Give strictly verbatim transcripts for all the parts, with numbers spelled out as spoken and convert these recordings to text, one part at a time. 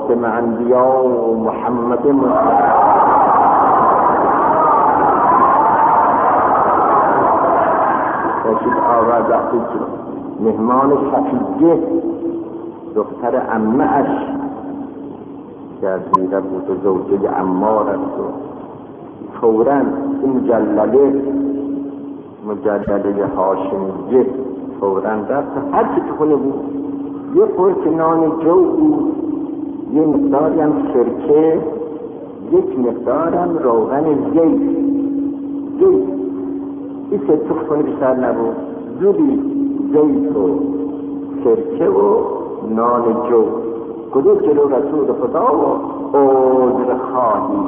خاتم انبیا و محمد مصطفی باشید. آورد وقتی که مهمان شفیعه دختر عمه اش جزیره بود و زوجه عمار است و فوراً این مجلله مجلله هاشمیه فوراً در هر چی که خونه بود یه قرص نان جو بود، یه مقداری هم سرکه، یک مقدار هم روغن زیت زیت این سه تا خونه بیشتر نبود. زودی زیت و سرکه و نان جو گذاشت جلو رسول خدا و عذر خواهی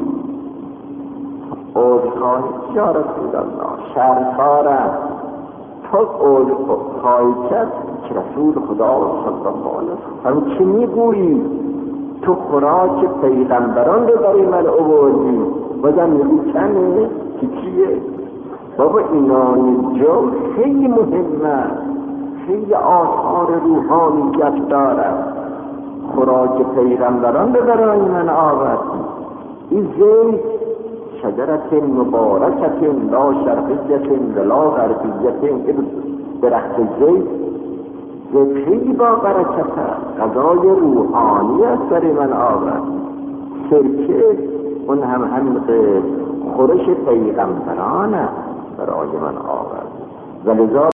عذر خواهی یا رسول الله شرمسارم تو عذر خواهی کرد که رسول خدا صلی الله علیه وسلم چی میگویی؟ تو خوراک پیغمبران رو برای من آوردی بازم میگو کمه که چیه؟ بابا این نان جو خیلی مهمه، خیلی آثار روحانیت دارد. خوراک پیغمبران رو برای من آورد. این زیت شجرت مبارکت لا شرقیت ولا غربیت، درخت زیت زیت خیلی با برکت است، غذای روحانی است برای من آورد. سرکه اون هم همین خورش پیغمبران است برای من آورد. ولذا